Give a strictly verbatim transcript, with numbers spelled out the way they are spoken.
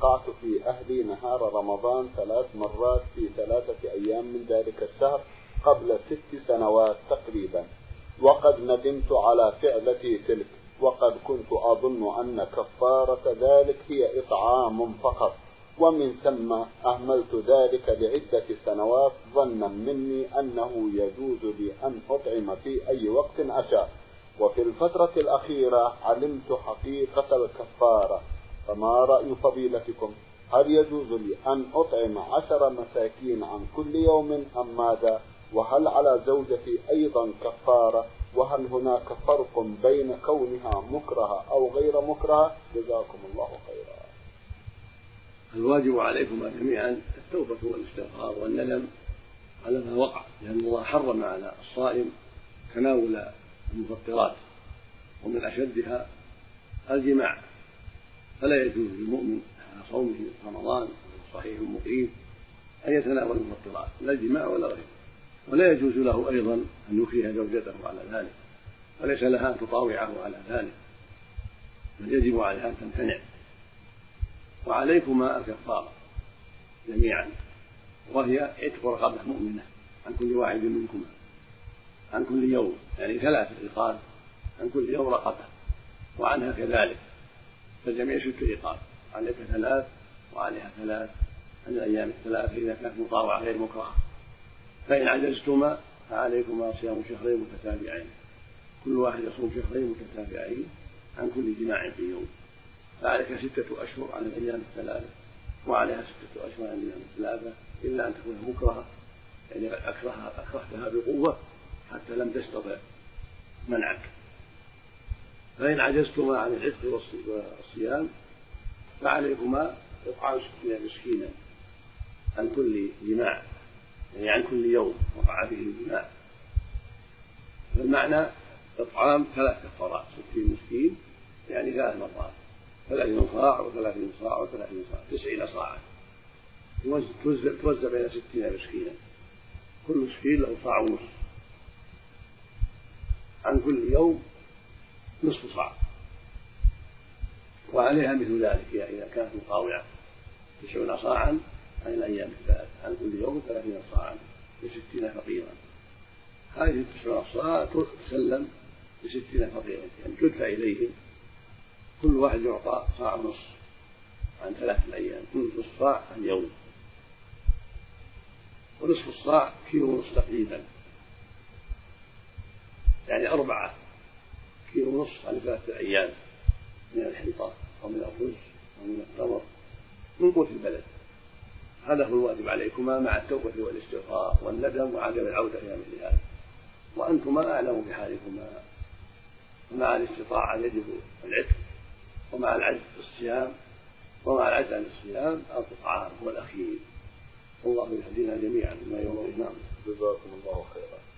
وقعت في أهلي نهار رمضان ثلاث مرات في ثلاثة أيام من ذلك الشهر قبل ست سنوات تقريبا، وقد ندمت على فعلتي تلك، وقد كنت أظن أن كفارة ذلك هي إطعام فقط، ومن ثم أهملت ذلك لعدة سنوات ظنا مني أنه يجوز لي أن أطعم في أي وقت أشاء، وفي الفترة الأخيرة علمت حقيقة الكفارة، فما رأي فضيلتكم؟ هل يجوز لي أن أطعم عشر مساكين عن كل يوم أم ماذا؟ وهل على زوجتي أيضا كفارة؟ وهل هناك فرق بين كونها مكرهة أو غير مكرهة؟ جزاكم الله خيرا. الواجب عليكم جميعا التوبة والاستغفار والندم على ما وقع، لأن الله حرم على الصائم تناول المفطرات، ومن أشدها الجماع، فلا يجوز للمؤمن على صومه رمضان صحيح مقيم أن يتناول المفطرات لا الجماع ولا غيره، ولا يجوز له أيضا أن يكره زوجته على ذلك، وليس لها أن تطاوعه على ذلك، بل يجب عليها أن تمتنع. وعليكما الكفارة جميعا، وهي عتق رقبة مؤمنة عن كل واحد منكما عن كل يوم، يعني ثلاثة رقاب عن كل يوم رقبة، وعنها كذلك، فالجميع ست رقاب، عليك ثلاث وعليها ثلاث عن الأيام الثلاث إذا كانت مطاوعة غير مكرهة. فإن عجزتما فعليكما صيام شهرين متتابعين، كل واحد يصوم شهرين متتابعين عن كل جماع في يوم، فعليك ستة أشهر عن الأيام الثلاثة، وعليها ستة أشهر عن الأيام الثلاثة، إلا أن تكون مكرهة، يعني أكرهها أكرهتها بقوة حتى لم تستطع منعك. فإن عجزتما عن العتق والصيام فعليكما إطعام ستين مسكينا عن كل جماع، يعني عن كل يوم وقع فيه الجماع. فالمعنى إطعام ثلاث كفارات، ستين مسكين يعني ثلاث مرات، ثلاثين صاع وثلاثين صاع وثلاثين صاع، تسعين صاعا، توزع بين ستين مسكينا، كل مسكين له صاع ونصف، عن كل يوم نصف صاع، وعليها مثل ذلك إذا كانت مطاوعة تسعون صاعا عن الأيام الثلاث عن كل يوم ثلاثين صاعا لستين فقيرا. هذه التسعون صاع تسلم لستين فقيرا، يعني تدفع إليهم، كل واحد يعطى صاع ونصف عن ثلاثة أيام، نصف صاع عن يوم، ونصف الصاع كيلو ونصف تقريبا، يعني أربعة كيلو ونصف عن ثلاثة أيام من الحنطة أو من الرز أو من التمر من قوت البلد. هذا هو الواجب عليكما مع التوبة والاستغفار والندم وعدم العودة إلى مثل هذا، وأنتما أعلم بحالكما. ومع الاستطاعة يجب العتق، ومع العجز في الصيام، ومع العجز عن الصيام الطعام هو الأخير. والله يهدينا جميعا ما يرضيه. جزاكم الله خيرا.